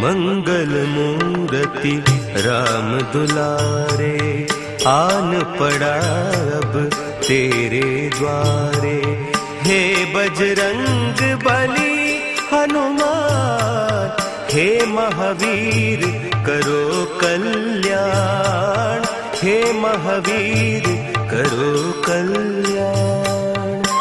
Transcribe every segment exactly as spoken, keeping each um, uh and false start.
मंगल मूर्ति राम दुलारे, आन पड़ा अब तेरे द्वारे। हे बजरंग बली हनुमान, हे महावीर करो कल्याण, हे महावीर करो कल्याण।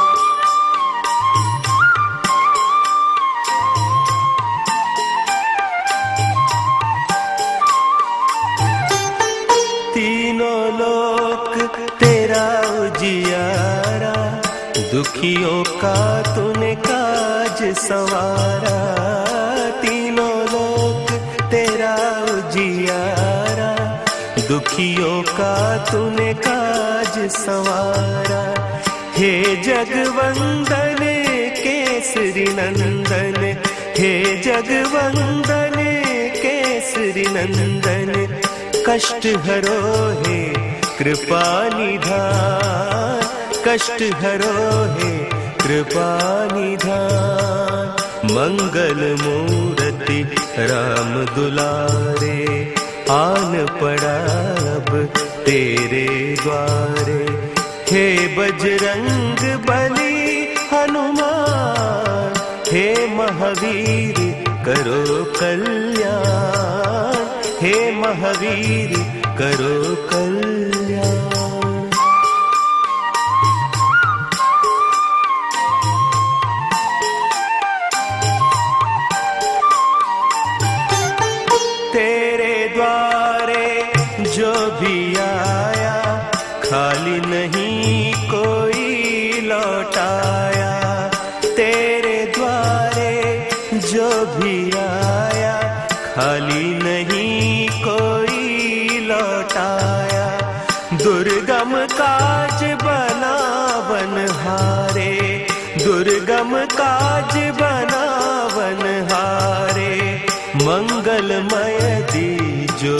तीनों लोक तेरा उजियारा, दुखियों का तूने काज संवारा। तीनों लोक तेरा उजियारा, दुखियों का तूने काज संवारा। हे जगवंदन केसरी नंदन, हे जगवंदन केसरी नंदन। कष्ट हरो हे कृपा निधान, कष्ट हरो हे कृपा निधान। मंगल मूर्ति राम दुलारे, आन पड़ा अब तेरे द्वारे। हे बजरंग बली हनुमान, हे महावीर करो कल्याण, हे महावीर करो कल्याण। तेरे द्वारे जो भी आया, खाली नहीं कोई लौटाया। तेरे द्वारे जो भी आया, खाली नहीं कोई लौटाया। दुर्गम काज बनावन हारे, दुर्गम काज बनावन हारे। मंगलमय दीजो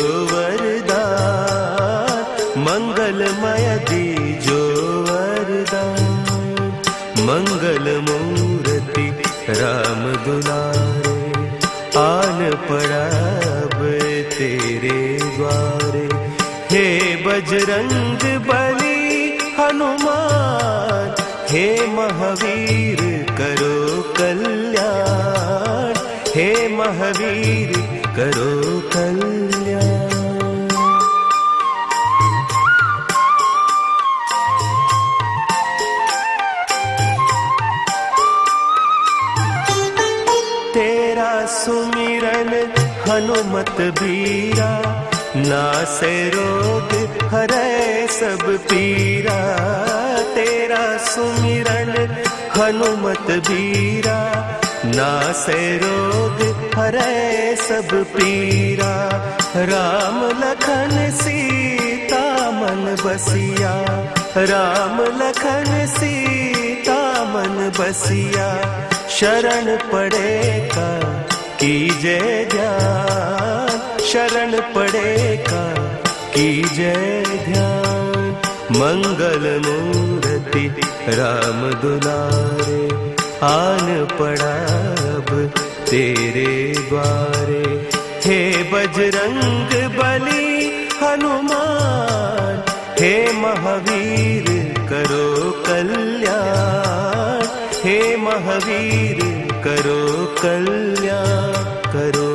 वरदान, मंगलमय दीजो वरदान। मंगल मूर्ति राम दुलारे, आन पड़ा अब तेरे द्वारे। हे बजरंग बली हनुमान, हे महावीर करो कल्याण, हे महावीर करो कल्याण। तेरा सुमिरन हनुमत बीरा, नासे रोग हरै सब पीरा। तेरा सुमिरन हनुमत बीरा, नासे रोग हरै सब पीरा। राम लखन सीता मन बसिया, राम लखन सीता मन बसिया। शरण पड़ेगा कीजय ध्यान, शरण पड़ेगा कीजय ध्यान। मंगल मूर्ति राम दुलारे, आन पड़ा अब तेरे द्वारे। हे बजरंग बली हनुमान, हे महावीर करो कल्याण, हे महावीर करो कल्याण, करो